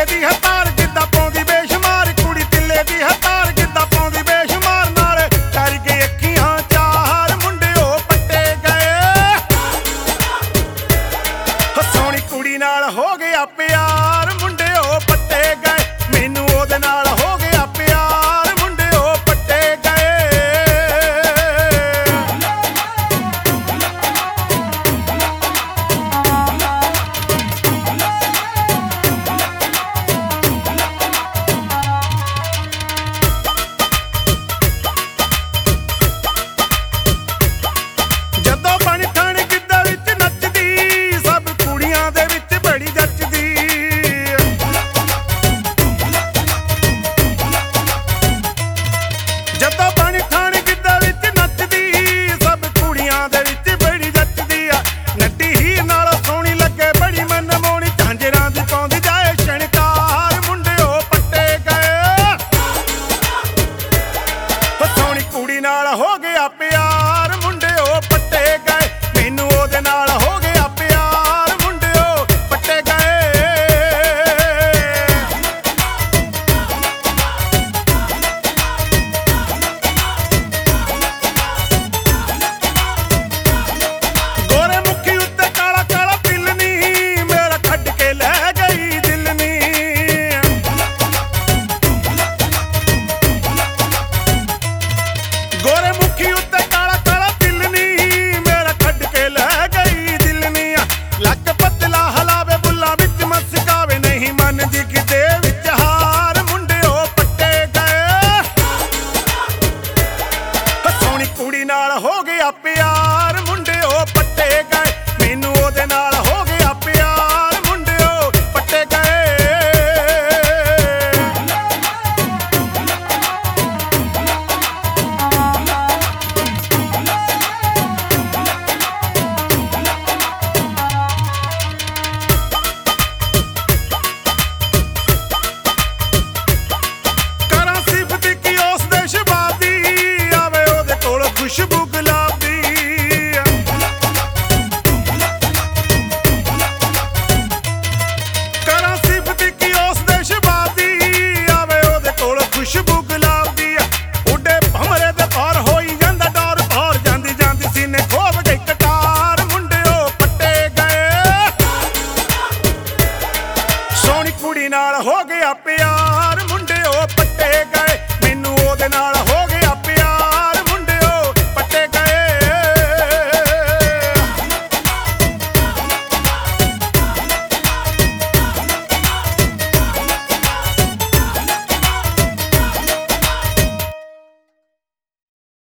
ਦੀ ਹੈ ਤਾਰ ਜਿੱਦਾਂ ਪਾਉਂਦੀ ਬੇਸ਼ੁਮਾਰ, ਕੁੜੀ ਤਿੱਲੇ ਦੀ ਹੈ ਤਾਰ ਜਿੱਦਾਂ ਪਾਉਂਦੀ ਬੇਸ਼ੁਮਾਰ। ਨਾਲੇ ਕਰ ਕੇ ਅੱਖੀਆਂ ਚਾਰ ਮੁੰਡਿਓ ਪੱਟੇ ਗਏ, ਸੋਹਣੀ ਕੁੜੀ ਨਾਲ ਹੋ ਗਿਆ ਪਿਆਰ ਮੁੰਡਿਓ ਪੱਟੇ ਗਏ, ਮੈਨੂੰ ਉਹਦੇ ਨਾਲ ਹੋ ਗਿਆ ਪਿਆਰ ਮੁੰਡਿਓ ਪੱਟੇ ਗਏ। ਜਦੋਂ ਬਣ ਠਣ ਗਿੱਧਾ ਵਿੱਚ ਨੱਚਦੀ, ਸਭ ਕੁੜੀਆਂ ਦੇ ਵਿੱਚ ਬੜੀ ਜੱਚਦੀ। ਜਦੋਂ ਬਣ ਠਣ ਗਿੱਧਾ ਵਿੱਚ ਨੱਚਦੀ, ਸਭ ਕੁੜੀਆਂ ਦੇ ਵਿੱਚ ਬੜੀ ਜੱਚਦੀ ਆ। ਨੱਡੀ ਹੀਰ ਨਾਲੋਂ ਸੋਹਣੀ ਲੱਗੇ ਬੜੀ ਮਨਮੋਹਣੀ, ਝਾਂਜਰਾਂ ਦੀ ਪਾਉਂਦੀ ਜਾਏ ਸ਼ਣਕਾਰ ਮੁੰਡਿਓ ਪੱਟੇ ਗਏ, ਸੋਹਣੀ ਕੁੜੀ ਨਾਲ ਹੋ ਗਿਆ ਪਿਆਰ ਮੁੰਡਿਓ ਪੱਟੇ ਗਏ, ਮੈਨੂੰ ਉਹਦੇ ਨਾਲ ਹੋ ਗਿਆ ਪਿਆਰ ਮੁੰਡਿਓ ਪੱਟੇ ਗਏ। ਗੋਰੇ ਮੁੱਖੀ ਉੱਤੇ ਕਾਲਾ ਕਾਲਾ ਤਿਲ ਨੀ, ਮੇਰਾ ਛੱਡ ਕੇ ਲੈ ਗਈ ਦਿਲ ਨੀ। ਗੋਰੇ ਮੁੱਖੀ ਉੱਤੇ ਕਾਲਾ ਕਾਲਾ ਤਿਲ ਨੀ, ਮੇਰਾ ਛੱਡ ਕੇ ਲੈ ਗਈ ਦਿਲ ਨੀ। ਲੱਕ ਪਤਲਾ ਹਲਾਵੇ ਬੁੱਲਾਂ ਵਿੱਚ ਮਸਕਾਵੇ, ਨਹੀਂ ਮੰਨਦੀ ਕਿਤੇ ਵਿੱਚ ਹਾਰ ਮੁੰਡਿਓ ਪੱਟੇ ਗਏ, ਸੋਹਣੀ ਕੁੜੀ ਨਾਲ ਹੋ ਗਿਆ ਪਿਆਰ ਮੁੰਡਿਓ ਪੱਟੇ ਗਏ, ਮੈਨੂੰ ਉਹਦੇ ਨਾਲ ਹੋ ਗਿਆ ਪਿਆਰ ਮੁੰਡਿਓ ਪੱਟੇ ਗਏ। ਕਰਾਂ ਸਿਫਤ ਕੀ ਉਸ ਦੇ ਸ਼ਬਾਬ ਦੀ, ਆਵੇ ਉਹਦੇ ਕੋਲ ਖੁਸ਼ਬੂ ਗੁਲਾਬ ਦੀ। ਕਰਾਂ ਸਿਫਤ ਕੀ ਉਸ ਦੇ ਸ਼ਬਾਬ ਦੀ, ਆਵੇ ਉਹਦੇ ਕੋਲ ਖੁਸ਼ਬੂ ਗੁਲਾਬ ਦੀ। ਉੱਡੇ ਭਮਰੇ ਦੇ ਪਾਰ ਹੋਈ ਜਾਂਦਾ ਡੋਰ, ਪਾਰ ਜਾਂਦੀ ਜਾਂਦੀ ਸੀਨੇ ਖੋਭ ਗਈ ਕਟਾਰ ਮੁੰਡਿਓ ਪੱਟੇ ਗਏ, ਸੋਹਣੀ ਕੁੜੀ ਨਾਲ ਹੋ ਗਿਆ ਪਿਆਰ ਮੁੰਡਿਓ ਪੱਟੇ ਗਏ, ਮੈਨੂੰ ਉਹਦੇ ਨਾਲ